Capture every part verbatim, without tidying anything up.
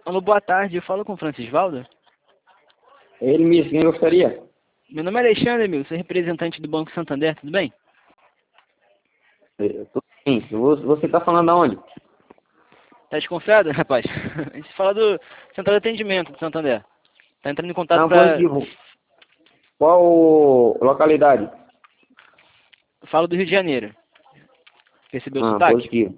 Alô, boa tarde. Eu falo com o Francisvaldo. É ele mesmo, quem gostaria? Meu nome é Alexandre, amigo. Sou representante do Banco Santander, tudo bem? É, tudo bem. Vo- Você está falando aonde? Tá desconfiado, rapaz? A gente fala do Central de Atendimento do Santander. Tá entrando em contato Não, pra... positivo. Qual localidade? Falo do Rio de Janeiro. Percebeu o Ah, sotaque? positivo.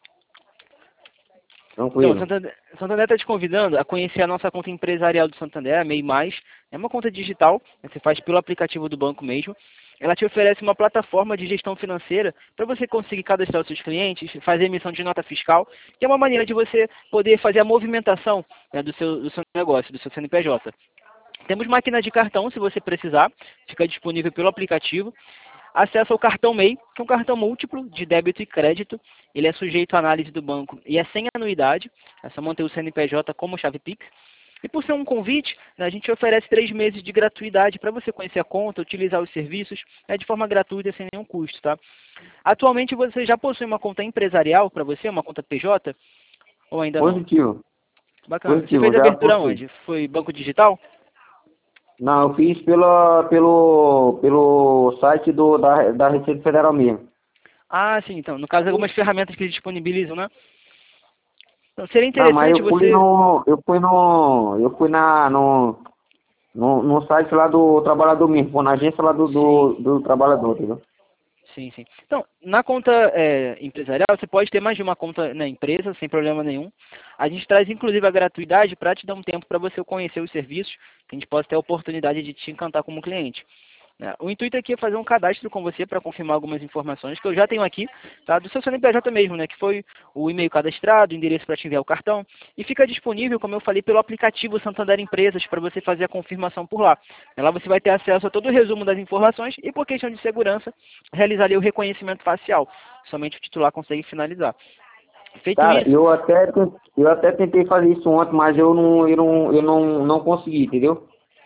Então, o Tranquilo. Santander está te convidando a conhecer a nossa conta empresarial do Santander, a MEI Mais. É uma conta digital, né, você faz pelo aplicativo do banco mesmo. Ela te oferece uma plataforma de gestão financeira para você conseguir cadastrar os seus clientes, fazer emissão de nota fiscal, que é uma maneira de você poder fazer a movimentação, né, do, seu, do seu negócio, do seu C N P J. Temos máquina de cartão, se você precisar, fica disponível pelo aplicativo. Acesso ao cartão MEI, que é um cartão múltiplo de débito e crédito. Ele é sujeito à análise do banco e é sem anuidade. É só manter o C N P J como chave Pix. E por ser um convite, né, a gente oferece três meses de gratuidade para você conhecer a conta, utilizar os serviços, né, de forma gratuita, sem nenhum custo. Tá? Atualmente você já possui uma conta empresarial para você, uma conta P J? Ou ainda não? Positivo. Bacana. Você fez Positivo, a já abertura possui. onde? Foi banco digital? Não, eu fiz pela, pelo, pelo site do, da, da Receita Federal mesmo. Ah, sim. Então, no caso, algumas ferramentas que eles disponibilizam, né? Então, seria Não, mas interessante eu fui você... no. Eu fui no. Eu fui na. No, no, no site lá do trabalhador mesmo, foi na agência lá do, Sim. do, do trabalhador, entendeu? Sim, sim. Então, na conta é, empresarial, você pode ter mais de uma conta na empresa, sem problema nenhum. A gente traz, inclusive, a gratuidade para te dar um tempo para você conhecer os serviços, que a gente possa ter a oportunidade de te encantar como cliente. Né? O intuito aqui é fazer um cadastro com você para confirmar algumas informações que eu já tenho aqui, tá? Do seu C N P J mesmo, né? Que foi o e-mail cadastrado, o endereço para te enviar o cartão. E fica disponível, como eu falei, pelo aplicativo Santander Empresas para você fazer a confirmação por lá. Lá você vai ter acesso a todo o resumo das informações e, por questão de segurança, realizar ali o reconhecimento facial. Somente o titular consegue finalizar. Feito Cara, isso, eu até, ten- eu até tentei fazer isso ontem, mas eu não, eu não, eu não, não consegui, entendeu?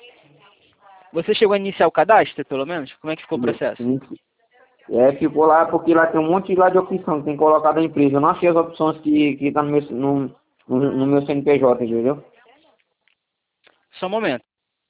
você chegou a iniciar o cadastro, pelo menos? Como é que ficou o E- processo? e- É, ficou lá porque lá tem um monte lá de opção que tem colocado a empresa. Eu não achei as opções que, que tá no meu, no, no, no meu C N P J, entendeu? Só um momento.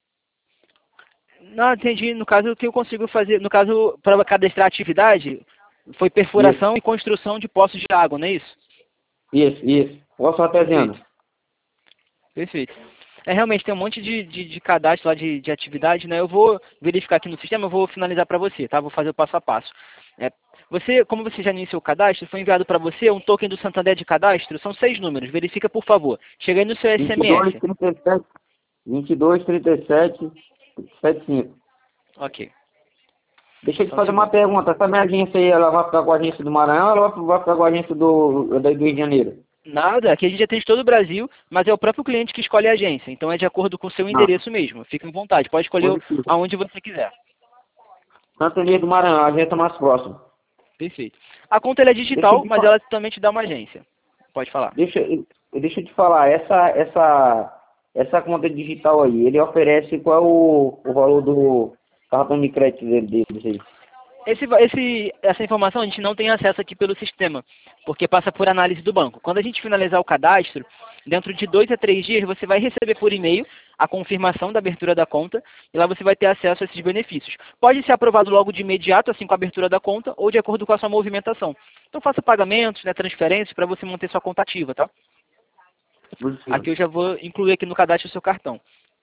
Não, entendi. No caso, o que eu consigo fazer, no caso, para cadastrar a atividade, foi Isso, perfuração e construção de poços de água, não é isso? isso, isso. Posso até Perfeito, dizendo. perfeito. É, realmente, tem um monte de, de, de cadastro lá de, de atividade, né? Eu vou verificar aqui no sistema, eu vou finalizar para você, tá? Vou fazer o passo a passo. É, você, como você já iniciou o cadastro, foi enviado para você um token do Santander de cadastro, são seis números, verifica por favor. Chega aí no seu vinte e dois, S M S. trinta e sete, vinte e dois, trinta e sete, setenta e cinco. Ok, Deixa eu te só um fazer uma segundo. pergunta. Essa minha agência aí, ela vai ficar com a agência do Maranhão ou ela vai vai ficar com a agência do, do Rio de Janeiro? Nada, aqui a gente atende todo o Brasil, mas é o próprio cliente que escolhe a agência. Então é de acordo com o seu Não, endereço mesmo. Fica à vontade, pode escolher o- positivo. aonde você quiser. Santo Inês do Maranhão, a agência mais próxima. Perfeito. A conta ela é Deixa eu digital, te, mas fa- ela também te dá uma agência. Pode falar. deixa, deixa eu te falar, essa, essa, essa conta digital aí, ele oferece qual é o, o valor do cartão de crédito dele, deles aí? Esse, va- esse, essa informação a gente não tem acesso aqui pelo sistema, porque passa por análise do banco. Quando a gente finalizar o cadastro, dentro de dois a três dias, você vai receber por e-mail a confirmação da abertura da conta e lá você vai ter acesso a esses benefícios. Pode ser aprovado logo de imediato, assim com a abertura da conta, ou de acordo com a sua movimentação. Então faça pagamentos, né, transferências para você manter sua conta ativa, tá? Positivo. Aqui eu já vou incluir aqui no cadastro o seu cartão.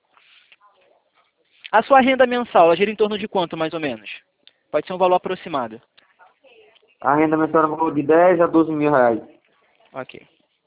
A sua renda mensal, ela gira em torno de quanto, mais ou menos? Pode ser um valor aproximado. A renda mensal é valor de dez a doze mil reais. Ok.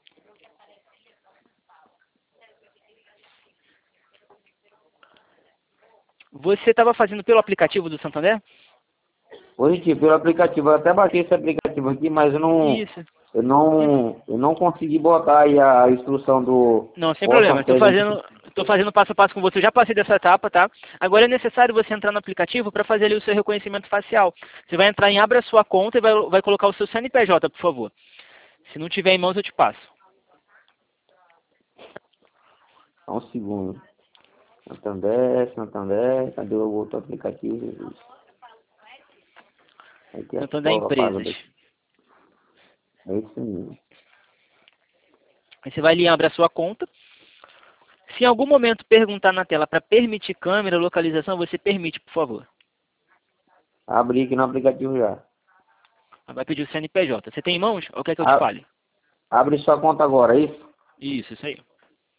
Você estava fazendo pelo aplicativo do Santander? Positivo, pelo aplicativo. Eu até baixei esse aplicativo aqui, mas eu não, Isso. eu Hum, não, eu não consegui botar aí a instrução do Não, sem problema. possa Estou presente. fazendo, estou fazendo passo a passo com você. Eu já passei dessa etapa, tá? Agora é necessário você entrar no aplicativo para fazer ali o seu reconhecimento facial. Você vai entrar em Abra Sua Conta e vai, vai colocar o seu C N P J, por favor. Se não tiver em mãos, eu te passo. Só um segundo. Santander, Santander, cadê o outro aplicativo? Aqui é Santander prova paga Empresas. daqui. É isso mesmo. Aí você vai ali em Abra Sua Conta. Se em algum momento perguntar na tela para permitir câmera, localização, você permite, por favor. Abri aqui no aplicativo já. Vai pedir o C N P J. Você tem em mãos ou quer que eu te A- fale? Abre sua conta agora, é isso? Isso, isso aí.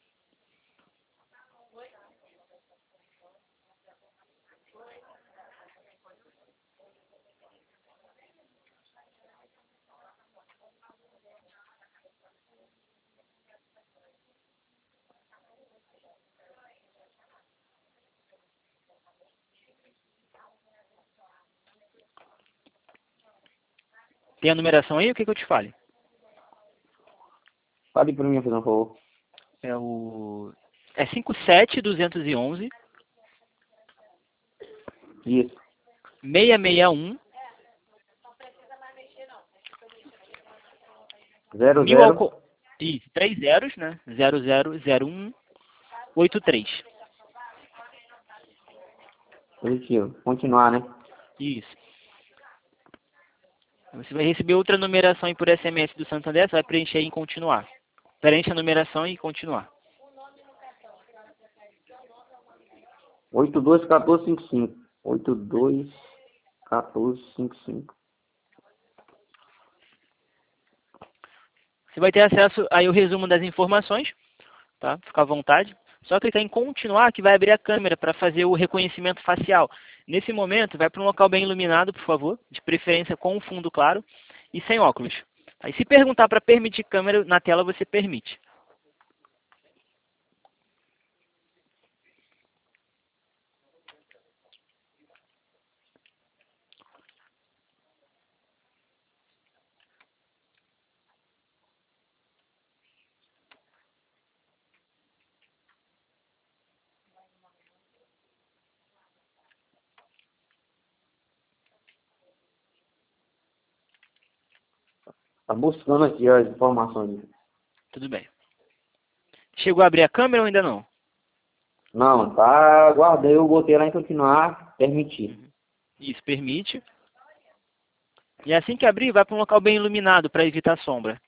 Tem a numeração aí? O que que eu te fale? Fale para mim, por favor. É o... É cinco sete duzentos e onze, Isso. seiscentos e sessenta e um, Zero, mil ao zero. co... Isso, três zeros, né? zero zero zero um oito três. Positivo. Continuar, né? Isso. Você vai receber outra numeração aí por S M S do Santander, você vai preencher em continuar. Preenche a numeração e continuar. oito dois um quatro cinco cinco. oito dois um quatro cinco cinco. Você vai ter acesso aí ao resumo das informações, tá? Fica à vontade. Só clicar em continuar que vai abrir a câmera para fazer o reconhecimento facial. Nesse momento, vai para um local bem iluminado, por favor, de preferência com um fundo claro e sem óculos. Aí se perguntar para permitir câmera na tela, você permite. Tá buscando aqui ó, as informações. Tudo bem. Chegou a abrir a câmera ou ainda não? Não, tá. Guardei, eu botei lá em continuar, permitir. Isso, permite. E assim que abrir, vai para um local bem iluminado para evitar sombra.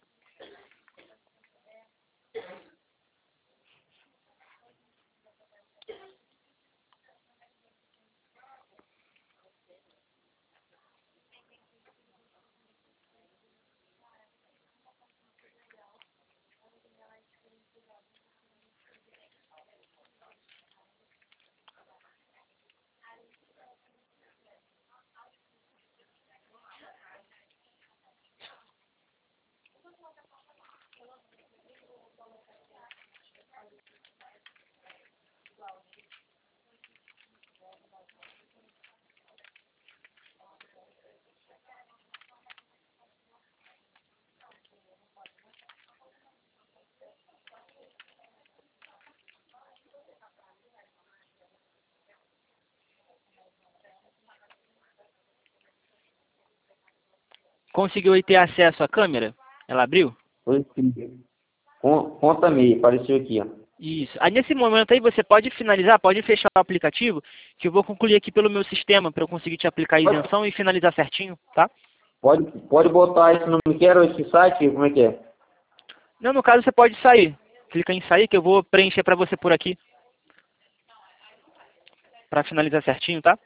Conseguiu aí ter acesso à câmera? Ela abriu? Positivo. Con- Conta meia, apareceu aqui, ó. Isso. Aí nesse momento aí você pode finalizar, pode fechar o aplicativo, que eu vou concluir aqui pelo meu sistema para eu conseguir te aplicar a Pode, isenção e finalizar certinho, tá? pode, pode botar esse nome, quero esse site, como é que é? Não, no caso você pode sair. Clica em sair que eu vou preencher para você por aqui. Para finalizar certinho, tá?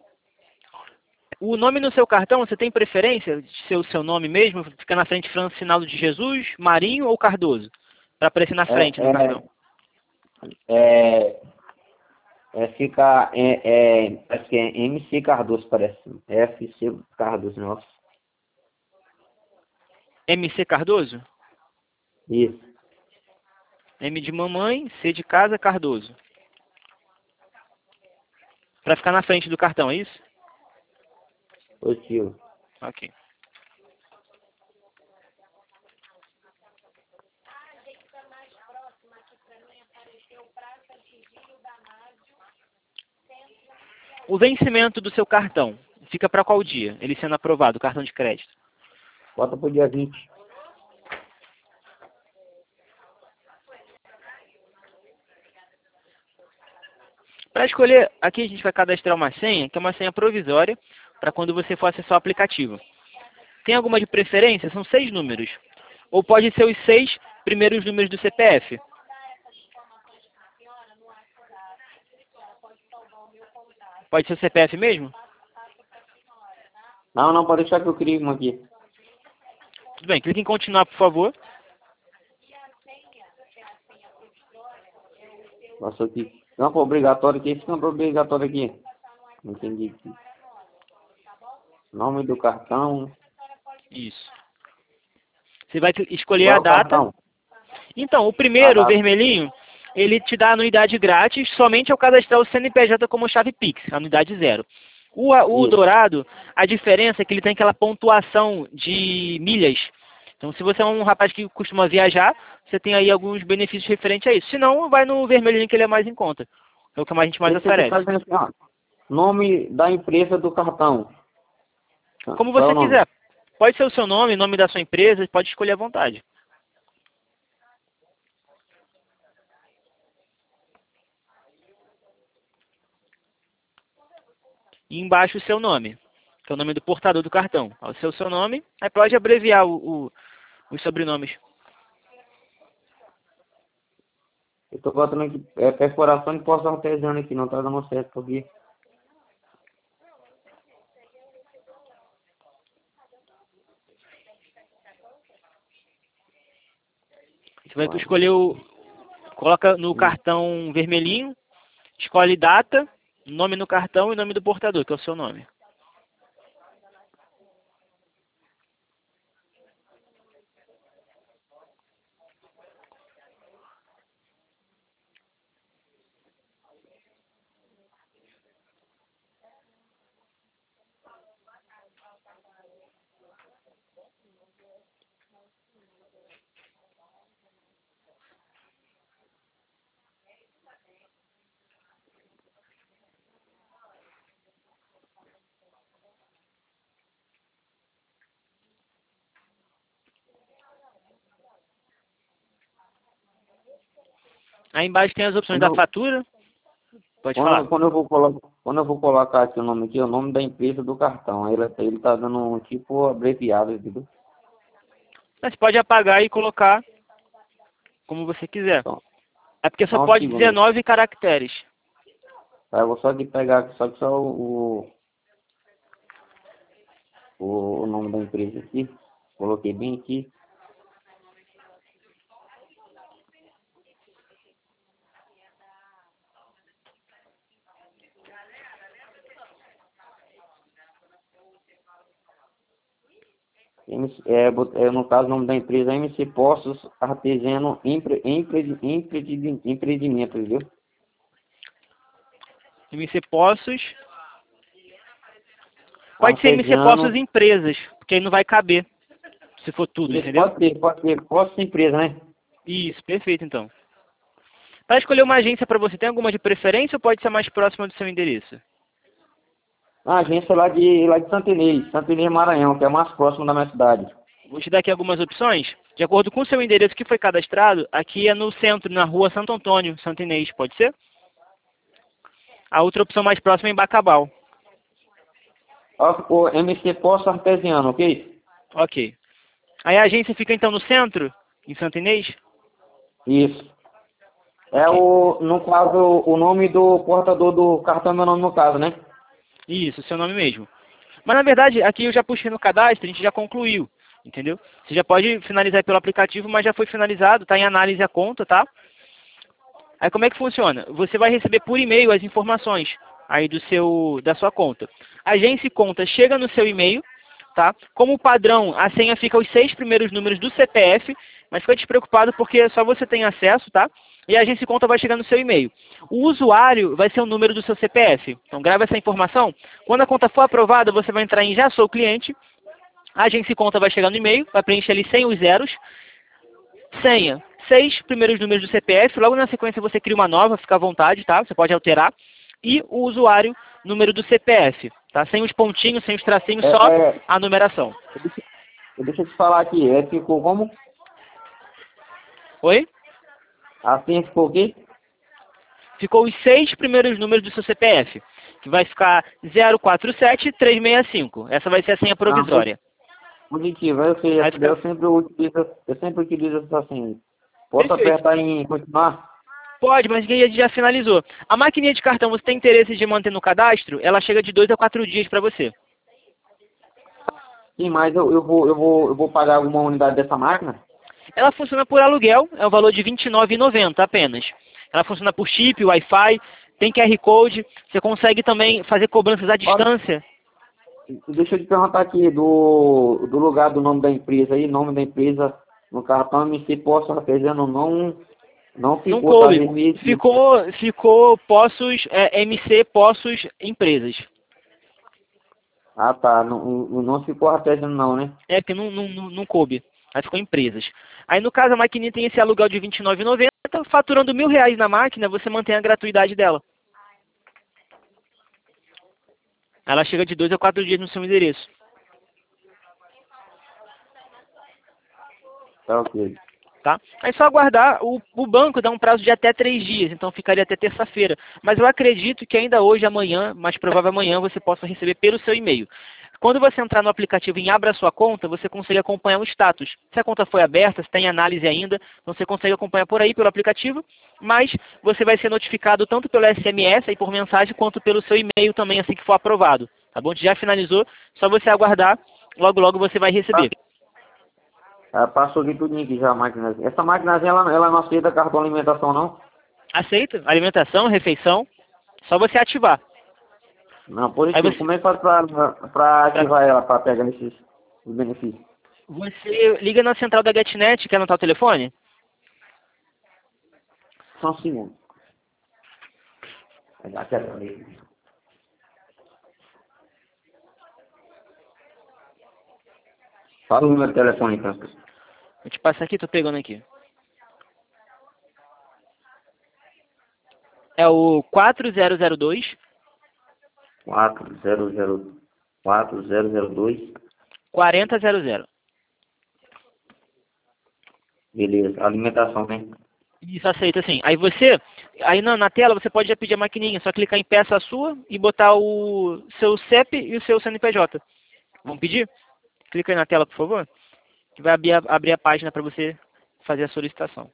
O nome no seu cartão, você tem preferência de ser o seu nome mesmo? Fica na frente Francinaldo de Jesus, Marinho ou Cardoso? Para aparecer na frente É, no cartão. é, é, é fica, é, é, acho que é M C Cardoso, parece. F C Cardoso, nossa. M C Cardoso? Isso, M de mamãe, C de casa, Cardoso. Para ficar na frente do cartão, é isso? positivo. Ok. O vencimento do seu cartão fica para qual dia? Ele sendo aprovado, o cartão de crédito. Bota pro dia vinte. Para escolher, aqui a gente vai cadastrar uma senha, que é uma senha provisória, para quando você for acessar o aplicativo. Tem alguma de preferência? São seis números. Ou pode ser os seis primeiros números do C P F. Pode ser o C P F mesmo? Não, não, pode deixar que eu crio uma aqui. Tudo bem, clique em continuar, por favor. Passou aqui. Campo obrigatório aqui. Esse campo obrigatório aqui. Não entendi aqui. Nome do cartão. Isso. Você vai escolher Qual é a o data. cartão? Então, o A primeiro, o data. vermelhinho, ele te dá anuidade grátis somente ao cadastrar o C N P J como chave Pix, anuidade zero. O, a- o Isso. dourado, a diferença é que ele tem aquela pontuação de milhas. Então, se você é um rapaz que costuma viajar, você tem aí alguns benefícios referentes a isso. Se não, vai no vermelhinho que ele é mais em conta. É o que a gente mais Esse aqui tá oferece. dizendo assim, ó. Nome da empresa do cartão. Como Qual é você o nome? quiser. Pode ser o seu nome, nome da sua empresa, pode escolher à vontade. E embaixo o seu nome, que é o nome do portador do cartão. O seu, seu nome, aí pode abreviar o, o- os sobrenomes. Eu tô botando aqui, é perfuração de poço artesiano aqui, não tá dando certo aqui. Você vai escolher o... Coloca no Hum. cartão vermelhinho, escolhe data, nome no cartão e nome do portador, que é o seu nome. Aí embaixo tem as opções Quando da eu, fatura. Pode quando, falar. quando eu vou colocar, quando eu vou colocar aqui o nome aqui, é o nome da empresa do cartão. Aí ele, ele tá dando um tipo abreviado, entendeu? Mas você pode apagar e colocar como você quiser. Então, É porque só só um pode segundo. dezenove caracteres. Tá, eu vou só aqui pegar só, que só o, o, o nome da empresa aqui. Coloquei bem aqui. M C, é, bot- é, no caso, o nome da empresa é M C Poços Artesiano Empre, Empre, Empre, Empreendimento, entendeu? M C Poços. Pode ser M C Poços Artesiano. Empresas, porque aí não vai caber, se for tudo, Isso entendeu? pode ser, pode ser. Poços Empresa, né? Isso, perfeito então. Para escolher uma agência para você, tem alguma de preferência ou pode ser mais próxima do seu endereço? A agência lá de, lá de Santo Inês, Santo Inês Maranhão, que é mais próximo da minha cidade. Vou te dar aqui algumas opções. De acordo com o seu endereço que foi cadastrado, aqui é no centro, na rua Santo Antônio, Santo Inês, pode ser? A outra opção mais próxima é em Bacabal. Ó, o M C Poços Artesiano, ok? Ok. Aí a agência fica então no centro, em Santo Inês? Isso. É Ok. o, no caso, o nome do portador do cartão, é meu nome no caso, né? Isso, seu nome mesmo. Mas na verdade, aqui eu já puxei no cadastro, a gente já concluiu, entendeu? Você já pode finalizar pelo aplicativo, mas já foi finalizado, está em análise a conta, tá? Aí como é que funciona? Você vai receber por e-mail as informações aí do seu, da sua conta. A agência e conta chega no seu e-mail, tá? Como padrão, a senha fica os seis primeiros números do C P F, mas fica despreocupado porque só você tem acesso, tá? E a agência e conta vai chegar no seu e-mail. O usuário vai ser o número do seu C P F. Então grava essa informação. Quando a conta for aprovada, você vai entrar em Já Sou Cliente. A agência e conta vai chegar no e-mail, vai preencher ali sem os zeros. Senha, seis primeiros números do C P F, logo na sequência você cria uma nova, fica à vontade, tá? Você pode alterar. E o usuário, número do C P F, tá? Sem os pontinhos, sem os tracinhos, É, só é, a numeração. deixa eu te falar aqui, é, ficou como? Oi? Assim ficou aqui? Ficou os seis primeiros números do seu C P F, que vai ficar zero quatro sete três seis cinco. Essa vai ser a senha Ah, po- provisória. positivo, eu sei, Vai essa daí ficar eu sempre utilizo, eu sempre utilizo essa senha. Posso perfeito. apertar em continuar? Pode, mas a gente já finalizou. A maquininha de cartão, você tem interesse de manter no cadastro? Ela chega de dois a quatro dias para você. Sim, mas eu, eu, vou, eu, vou, eu vou pagar alguma unidade dessa máquina? Ela funciona por aluguel, é o valor de vinte e nove reais e noventa centavos apenas. Ela funciona por chip, Wi-Fi, tem Q R Code, você consegue também fazer cobranças à distância. Deixa eu te perguntar aqui, do, do lugar do nome da empresa aí, nome da empresa no cartão M C Poços Artesiano não, não ficou, Não coube. tá vendo? Ficou, ficou Poços, é, M C Poços Empresas. Ah, tá, não, não ficou artesiano não, né? É, porque não, não, não, não coube. Aí ficou empresas. Aí no caso a maquininha tem esse aluguel de vinte e nove reais e noventa centavos, faturando mil reais na máquina, você mantém a gratuidade dela. Ela chega de dois a quatro dias no seu endereço. Tá ok. Tá? É só aguardar, o, o banco dá um prazo de até três dias, então ficaria até terça-feira. Mas eu acredito que ainda hoje, amanhã, mais provável amanhã, você possa receber pelo seu e-mail. Quando você entrar no aplicativo e abra a sua conta, você consegue acompanhar o status. Se a conta foi aberta, se tem análise ainda, você consegue acompanhar por aí pelo aplicativo, mas você vai ser notificado tanto pelo S M S e por mensagem, quanto pelo seu e-mail também assim que for aprovado. Tá bom? Já finalizou, só você aguardar, logo logo você vai receber. Ah, passou de tudo aqui já a máquina. Essa máquina ela, ela não aceita cartão alimentação não? Aceita? Alimentação, refeição, só você ativar. Não, por isso, Aí você, como é que faz pra, pra ativar ela, pra pegar esses benefícios? você liga na central da GetNet, quer anotar o telefone? Só um segundo. Aqui é Fala o número de telefone, então. Vou te passar aqui, tô pegando aqui. É o quatro zero zero dois, quatro zero zero quatro zero zero dois. quatro zero zero zero. Beleza. Alimentação, né? Isso, aceita sim. Aí você, aí na, na tela você pode já pedir a maquininha, só clicar em peça sua e botar o seu C E P e o seu C N P J. Vamos pedir? Clica aí na tela, por favor, que vai abrir a, abrir a página para você fazer a solicitação.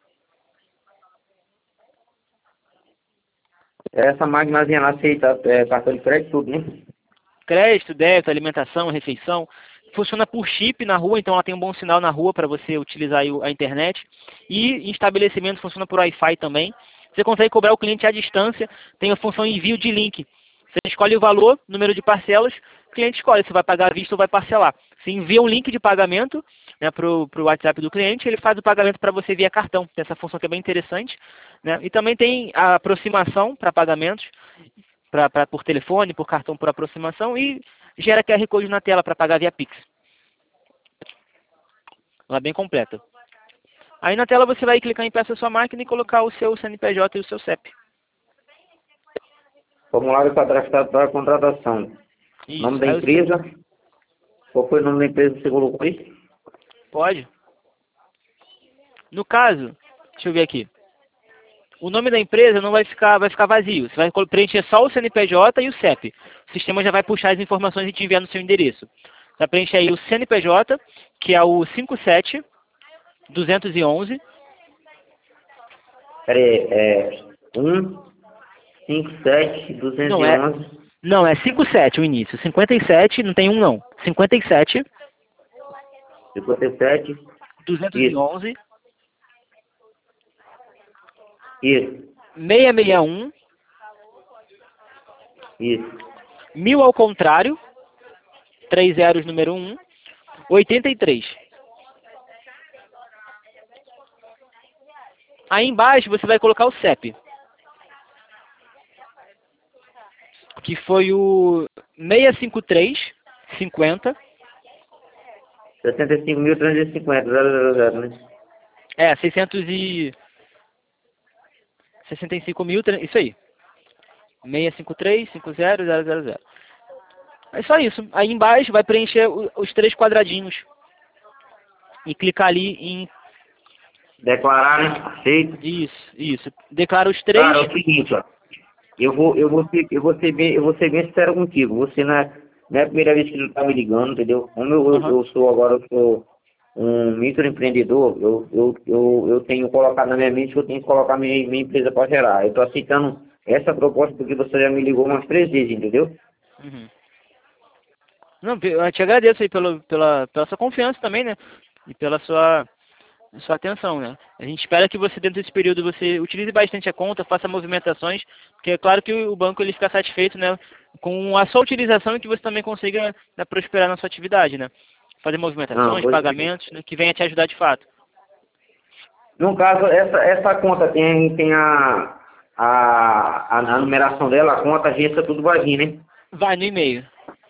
Essa maquinazinha ela aceita é, cartão de crédito, tudo, né? Crédito, débito, alimentação, refeição. Funciona por chip na rua, então ela tem um bom sinal na rua para você utilizar aí a internet. E em estabelecimento funciona por Wi-Fi também. Você consegue cobrar o cliente à distância, tem a função envio de link. Você escolhe o valor, número de parcelas, o cliente escolhe se vai pagar à vista ou vai parcelar. Você envia um link de pagamento, né, para o WhatsApp do cliente, ele faz o pagamento para você via cartão. Tem essa função que é bem interessante. Né? E também tem a aproximação para pagamentos, pra, pra, por telefone, por cartão por aproximação, e gera Q R Code na tela para pagar via Pix. Ela é bem completa. Aí na tela você vai clicar em peça sua máquina e colocar o seu C N P J e o seu C E P. Formulário cadastrado para contratação. Isso. Nome da Aí empresa. você... Qual foi o nome da empresa que você colocou aí? Pode. No caso, deixa eu ver aqui. O nome da empresa não vai ficar, vai ficar vazio. Você vai preencher só o C N P J e o C E P. O sistema já vai puxar as informações e te enviar no seu endereço. Você vai preencher aí o C N P J, que é o cinco sete dois um um. Peraí, é um cinco sete dois um um. Não, é, não, é cinquenta e sete o início. cinquenta e sete, não tem um não. cinquenta e sete. cinquenta e sete. duzentos e onze. Isso. seiscentos e sessenta e um. Isso. Mil ao contrário. Três zeros, número um. oitenta e três. Aí embaixo você vai colocar o C E P. Que foi o seiscentos e cinquenta e três, cinquenta. sessenta e cinco mil trezentos e cinquenta, zero zero zero, né? É, seiscentos e sessenta e cinco mil, isso aí. seiscentos e cinquenta e três, cinquenta, zero zero zero. É só isso. Aí embaixo vai preencher os três quadradinhos. E clicar ali em... Declarar, né? Aceito. Isso, isso. Declara os três... Cara, é o seguinte, ó. Eu vou, eu vou ser, eu vou ser bem, eu vou ser bem sincero contigo. Você não é, não é a primeira vez que tu tá me ligando, entendeu? Como eu, Uhum. eu sou agora, eu sou, um microempreendedor, eu, eu, eu, eu tenho colocado na minha mente que eu tenho que colocar minha, minha empresa para gerar. Eu estou aceitando essa proposta porque você já me ligou umas três vezes, entendeu? Uhum. Não, eu te agradeço aí pelo, pela, pela sua confiança também, né? E pela sua, sua atenção, né? A gente espera que você, dentro desse período, você utilize bastante a conta, faça movimentações, porque é claro que o banco ele fica satisfeito, né? Com a sua utilização e que você também consiga, né, prosperar na sua atividade, né? Fazer Não, movimentações, pois, pagamentos, né, que venha te ajudar de fato. no caso, essa, essa conta tem, tem a, a, a, numeração dela, a conta, a agência, tudo vai vir, né? Vai no e-mail.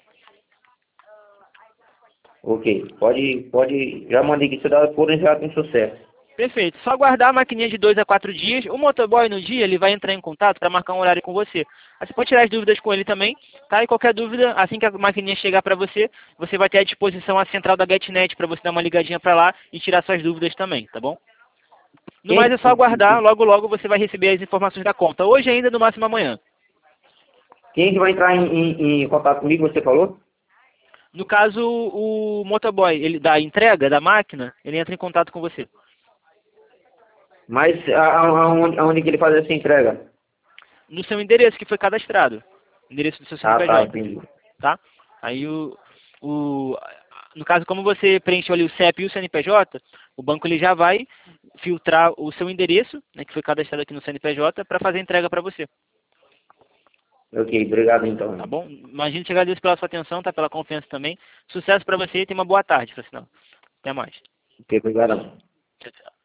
Ok, pode, pode, já mandei que se dá for já tem sucesso. Perfeito. Só aguardar a maquininha de dois a quatro dias. O motoboy no dia ele vai entrar em contato para marcar um horário com você. Aí você pode tirar as dúvidas com ele também, tá? E qualquer dúvida, assim que a maquininha chegar para você, você vai ter à disposição a central da GetNet para você dar uma ligadinha para lá e tirar suas dúvidas também, tá bom? No mais é Quem, só aguardar, logo logo você vai receber as informações da conta. Hoje ainda, no máximo amanhã. quem que vai entrar em, em, em contato comigo, você falou? No caso, o motoboy, ele da entrega da máquina, ele entra em contato com você. Mas a- a- aonde, aonde que ele faz essa entrega? No seu endereço que foi cadastrado. Endereço do seu Ah, tá, C N P J. entendi. Tá? Aí o, o no caso, como você preencheu ali o C E P e o C N P J, o banco ele já vai filtrar o seu endereço, né, que foi cadastrado aqui no C N P J, para fazer a entrega para você. Ok, obrigado Tá então. bom? Imagino te agradeço pela sua atenção, tá? Pela confiança também. Sucesso para você e tenha uma boa tarde, por sinal. Até mais. Ok, obrigado. Tchau, tchau.